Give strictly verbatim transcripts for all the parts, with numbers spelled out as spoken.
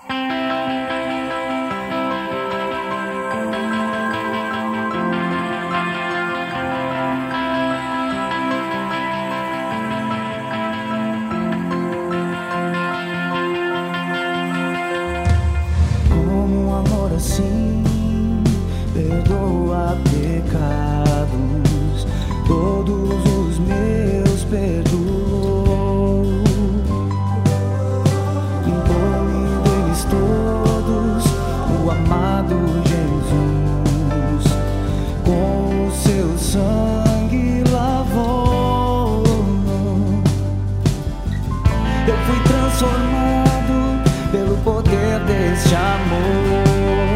Assim perdoa pecados, todos os meus perdoou. Limpou-me deles todos, o amado Jesus, com o seu sangue lavou. Eu fui transformado pelo poder deste amor.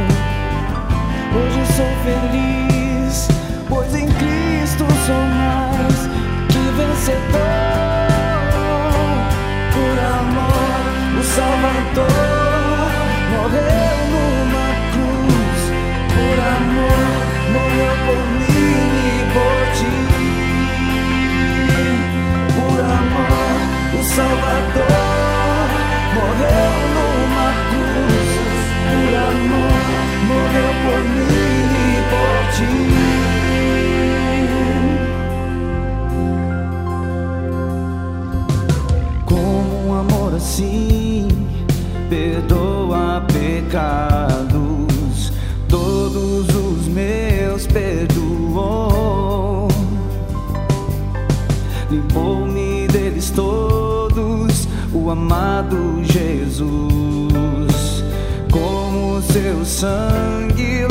Hoje sou feliz, pois em Cristo sou mais que vencedor. Por amor, o Salvador morreu numa cruz. Por amor, morreu por mim e por ti. Por amor, o Salvador morreu numa cruz. Por amor, morreu por mim e por ti. Como um amor assim perdoa pecados, todos os meus perdoou. Limpou-me deles todos, o amado Jesus, como seu sangue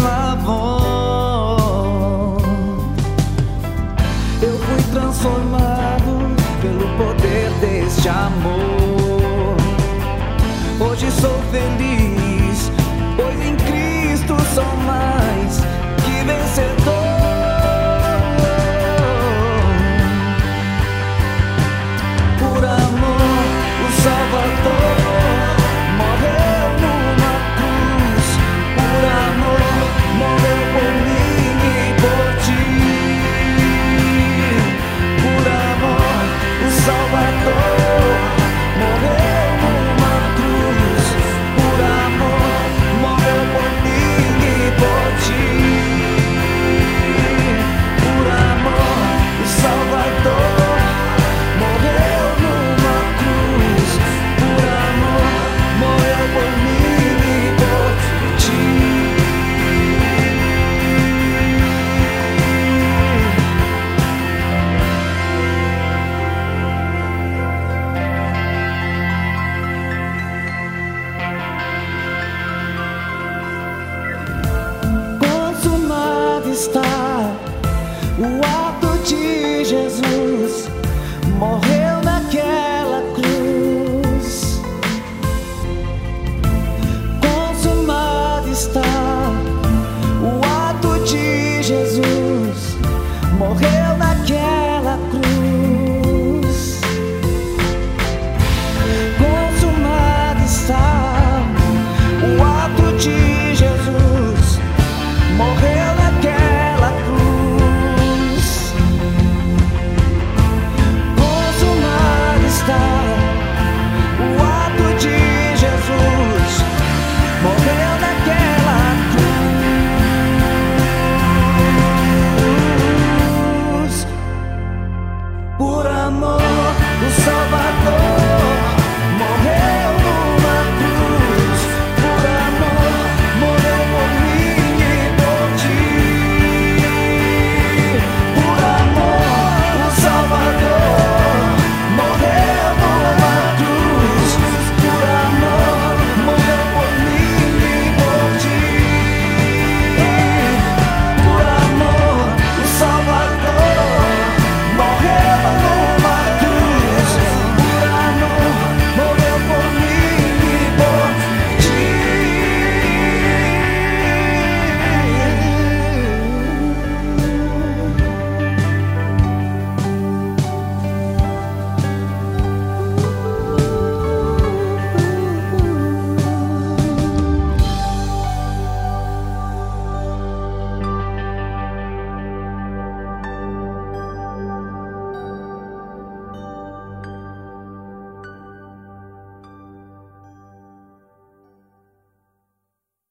lavou. Eu fui transformado pelo poder deste amor. Hoje sou feliz, pois em Cristo sou mais que vencedor. Por amor, o Salvador morreu numa cruz. Por amor, morreu por mim e por ti. Por amor, o Salvador morreu numa cruz. Por amor, morreu por mim e por ti. Por amor, o Salvador morreu numa cruz. Por amor, morreu por mim e por ti. Consumado está o ato de Jesus, morreu